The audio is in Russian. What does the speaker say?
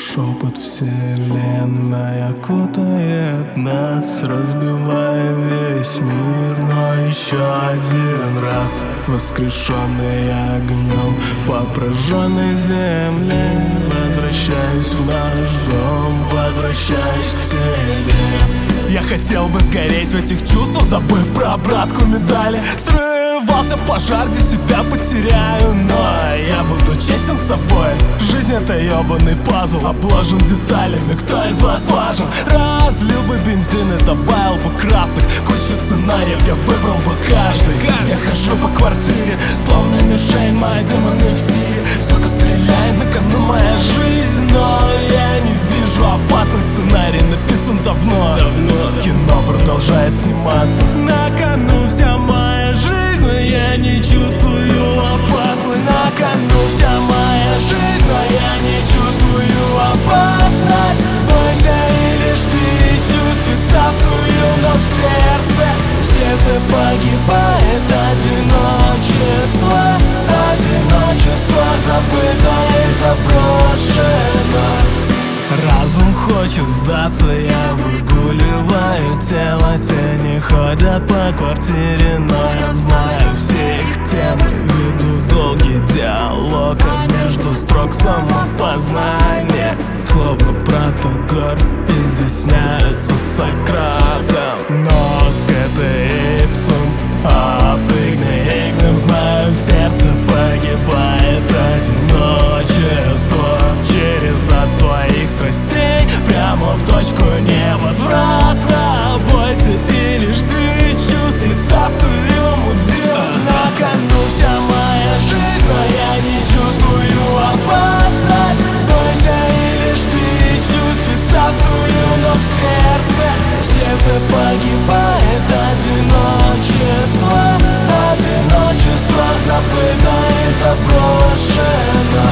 Шепот вселенной окутает нас, разбивая весь мир. Но еще один раз, воскрешенный огнем по прожженной земле, возвращаюсь в наш дом, возвращаюсь к тебе. Я хотел бы сгореть в этих чувствах, забыв про обратку медали. Срывался в пожар, где себя потеряю, но я буду честен с собой. Жизнь — это ебаный пазл, обложен деталями. Кто из вас важен? Разлил бы бензин и добавил бы красок. Кучу сценариев, я выбрал бы каждый. Я хожу по квартире, словно мишень, мои демоны в тире. Сука, стреляй, на кону моя жизнь, но я не вижу опасность. Сценарий написан давно. Кино продолжает сниматься. На кону вся моя жизнь, но я не чувствую опасность. На кону вся моя жизнь, но я не чувствую опасность. Бойся или жди, чувств цаптую, но в сердце погибает одиночество. Одиночество забытое и заброшено. Разум хочет сдаться, я выгуливаю тело. Тени ходят по квартире, но я знаю все их темы. Веду долгий диалог, а между строк самопознание. Словно протагор изъясняются Сократом. Носк — это Ипсум, а игнем. Знаю, в сердце погибает одиночество. Через ад своих страстей прямо в точку невозврата. Бойся или жди, чувств цаптую мудил. На кону вся моя жизнь, но я не чувствую опасность. Бойся или жди, чувств цаптую, но в сердце погибает одиночество. Одиночество забыто и заброшено.